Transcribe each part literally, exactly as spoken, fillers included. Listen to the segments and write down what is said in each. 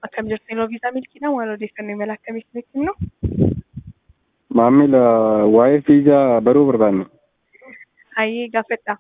Akkam jirtu yeroo viizaa milkiidhaan waan odeeffannoo imala akkamiitiin ittiin himnu? Maamila waa'ee viizaa baruu barbaanne. Hayyee gaafadhaa.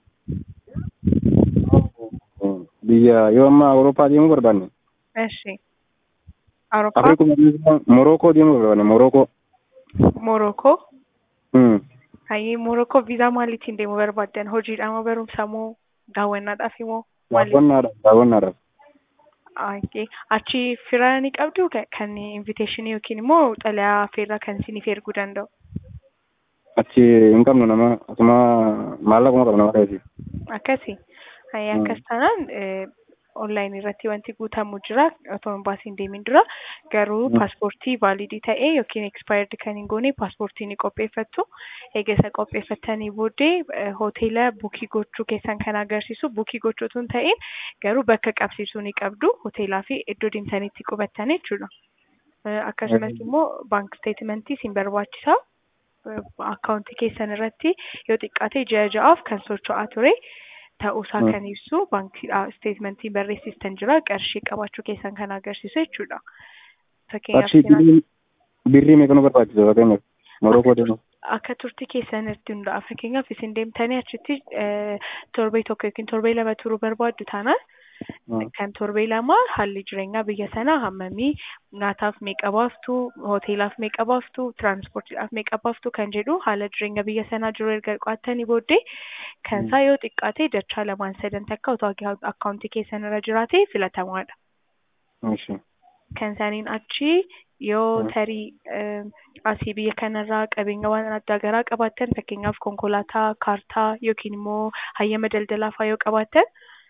Biyya yoo amma Awurooppaa deemuu barbaanne. Eshi. Awurooppaa? Afrikaa Morookoo deemuu barbaanne Morookoo. Morookoo? Hmm. Hayyee Morookoo viizaa maaliitiin deemuu barbaaddan? Hojiidhaan moo barumsa moo daawwannaadhaaf moo maali? Daawwannaadhaaf daawwannaadhaaf. Hayyee achi fira ni qabdu kan inviteeshinii yookiin immoo xalayaa affeerraa kan isiniif erguu danda'u? Achi hin qabnu nama asuma maallaquma qabna maqaa Akkasii. Hayyee akkas taanaan onlaayinii irratti wanti guutamu jira otoo embaasiin deemin dura garuu paaspoortii vaalidii ta'ee yookiin expaayirdii kan hin goone paaspoortii ni qopheeffattu. Egaa isa qopheeffattanii booddee hoteela buukii gochuu keessan kan agarsiisu buukii gochuu osoo hin ta'in garuu bakka qabsiisuu ni qabdu hoteelaa fi iddoo deemtanii itti qubattan jechuudha. Akkasumas immoo baank steetimentii isin barbaachisa. Akkaawuntii keessan irratti yoo xiqqaate ji'a ja'aaf kan socho'aa ture. Ta'uusaa kan ibsu baankii steetimentii barreessistan jira qarshii qabaachuu keessan kan agarsiisu jechuudha. Qarshii birrii meeqa nu barbaachisa fakkeenyaaf Morookoo deemuuf? Akka turtii keessan irratti hundaa'a. Fakkeenyaaf isin deemtanii achitti torbee tokko yookiin torbee lama turuu barbaaddu taanaan kan torbee lama haalli jireenyaa biyya sanaa hammamii nyaataaf meeqa baaftu hoteelaaf meeqa baaftu tiraanspoortiidhaaf meeqa baaftu kan jedhu haala jireenya biyya sanaa jiru erga qo'attanii booddee kan isaa yoo xiqqaate dachaa lamaan sadan takka otoo akkaawuntii keessan irra jiraate filatamaadha. Kan isaaniin achi yoo tarii asii biyya kanarraa qabeenya waan adda garaa qabaattan fakkeenyaaf konkolaataa kaartaa yookiin immoo hayyama daldalaa fa'aa yoo qabaattan.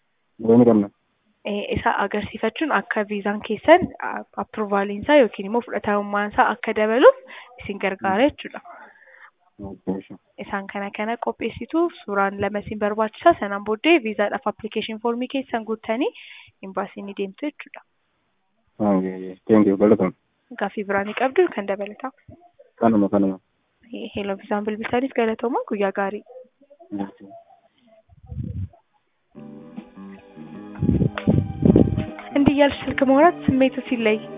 Isa agarsiifachuun akka viizaan keessan appruvaaliinsaa yookiin immoo fudhatamummaansaa akka dabaluuf isin gargaara jechuudha. Isaan kana kana qopheessitu suuraan lama isin barbaachisa sanaan booddee viizaadhaaf appilikeeshin foormii keessan guuttanii imbaasii ni deemtu jechuudha. Gaaffii biraa ni qabdu kan dabalataa. Kanuma kanuma. Hello viizaan bilbiltaniif galatooma guyyaa gaarii. እንዲህ ያልሽ ስልክ ማውራት ስሜቱ ሲለይ